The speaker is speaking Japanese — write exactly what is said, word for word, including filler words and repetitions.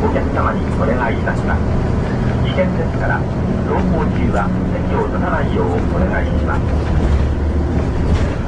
お客様にお願いいたします。危険ですから、走行中は席を立たないようお願いします。